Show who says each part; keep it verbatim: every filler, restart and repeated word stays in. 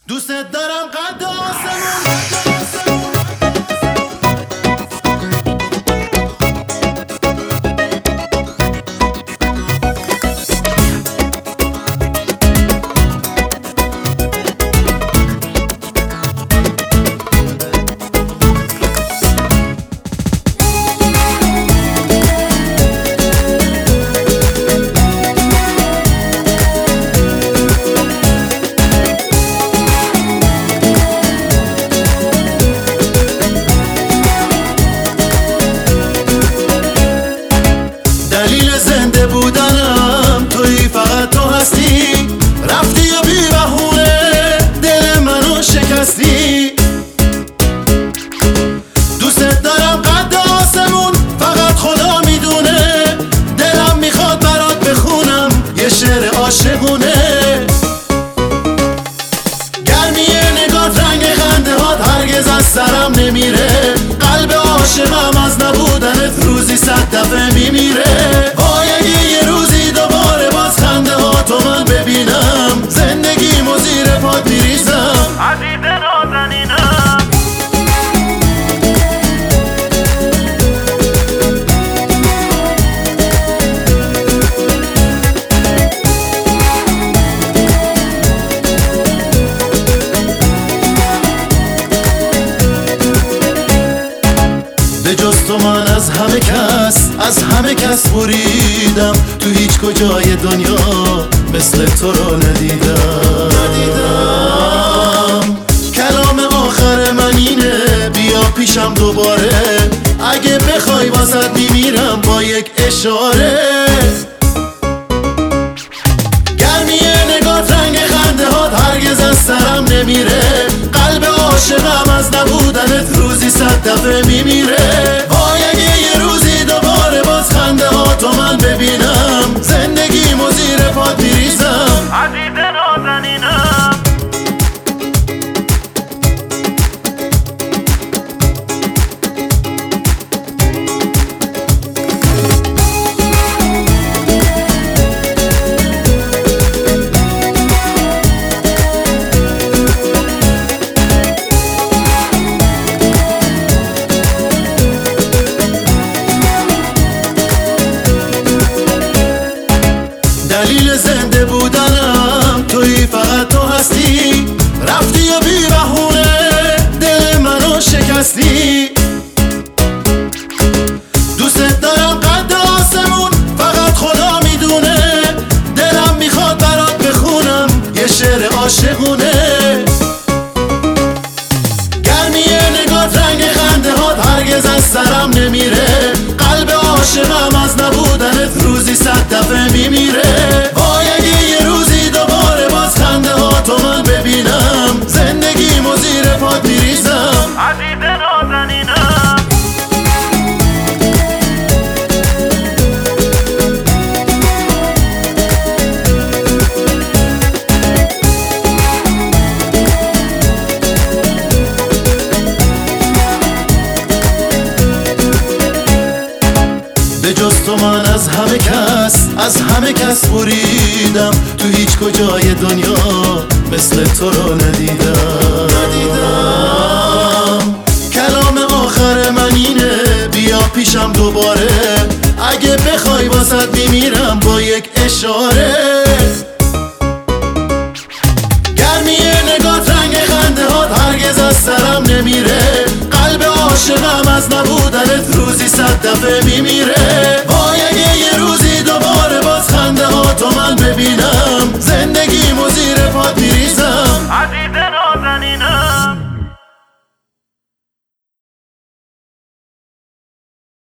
Speaker 1: دوست دارم قد آسمون. دلیل زنده بودنم توی، فقط تو هستی. رفتی و بی بهونه دل منو شکستی. دوست دارم قد آسمون، فقط خدا میدونه. دلم میخواد برات بخونم یه شعر عاشقونه. گرمی نگات، رنگ خنده هات هرگز از سرم نمیره. قلب عاشقم از نبودنت روزی صد دفعه میمیره. وای اگه یه روزی دوباره باز خنده ها تو من ببینم، زندگیمو زیر پات میریزم عزیز نازنینم. به جز تو من از همه کس از همه کس بریدم. تو هیچ کجای دنیا مثل تو رو ندیدم ندیدم کلام آخر من اینه، بیا پیشم دوباره. اگه بخوای واسد میمیرم با یک اشاره. گرمی نگات، رنگ خنده هات هرگز از سرم نمیره. قلب عاشقم از نبودنت روزی صد دفعه میمیره. وای اگه یه روزی دوباره باز خنده ها تو من ببینم، زندگیمو زیر پات میریزم عزیز نازنینم. دلیل زنده بودنم توی، فقط تو هستی. رفتی و بی بهونه دل منو شکستی. دوست دارم قد آسمون، فقط خدا میدونه. دلم میخواد برات بخونم یه شعر عاشقونه. گرمی نگات، رنگ خنده هات هرگز از سرم نمیره. قلب عاشقم از نبودنت روزی صد دفعه میمیره. وای اگه یه روزی دوباره باز خنده ها تو من ببینم، زندگیمو زیر پات میریزم عزیز نازنینم. به جز تو من از همه کس از همه کس بریدم. تو هیچ کجای دنیا مثل تو رو ندیدم ندیدم کلام آخر من اینه، بیا پیشم دوباره. اگه بخوای واسد میمیرم با یک اشاره. گرمی نگات، رنگ خنده هات هرگز از سرم نمیره. قلب عاشقم از نبودنت روزی صد دفعه میمیره. وای